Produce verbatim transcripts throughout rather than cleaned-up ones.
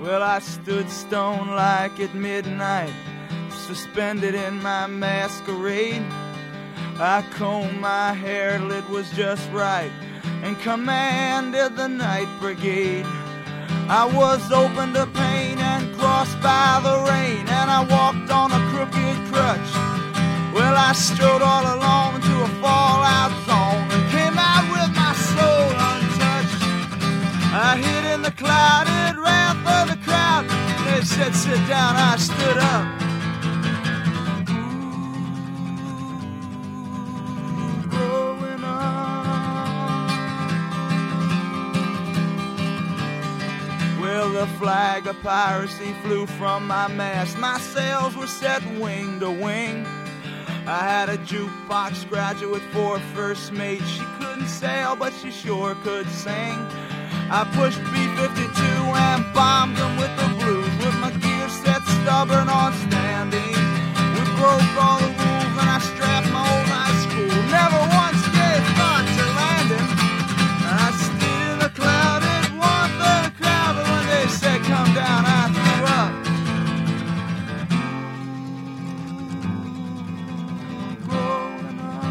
Well, I stood stone-like at midnight, suspended in my masquerade. I combed my hair till it was just right and commanded the night brigade. I was open to pain and crossed by the rain, and I walked on a crooked crutch. Well, I strode all alone into a fallout zone and came out with my soul untouched. I hid in the clouded wrath of the crowd. They said, sit down, I stood up. The flag of piracy flew from my mast. My sails were set wing to wing. I had a jukebox graduate for first mate. She couldn't sail, but she sure could sing. I pushed B fifty-two and bombed them with the blues, with my gear set stubborn on standing. We broke all the rules and I strapped my old high school. Never once gave thought to landing. I stood in the clouded warmth of the crowd, but when they said come down, I threw up. Growing up.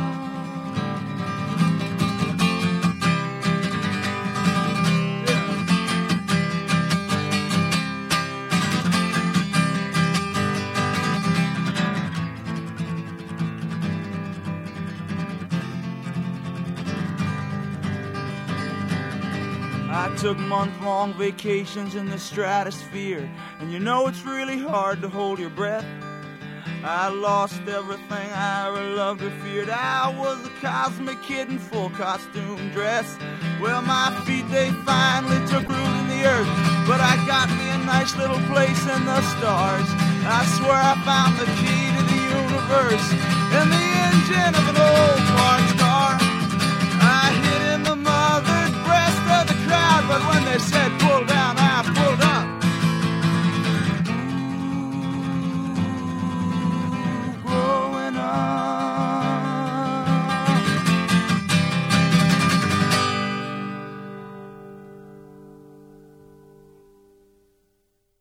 I took month-long vacations in the stratosphere, and you know it's really hard to hold your breath. I lost everything I ever loved or feared. I was a cosmic kid in full costume dress. Well, my feet, they finally took root in the earth, but I got me a nice little place in the stars. I swear I found the key to the universe in the engine of an old parked car.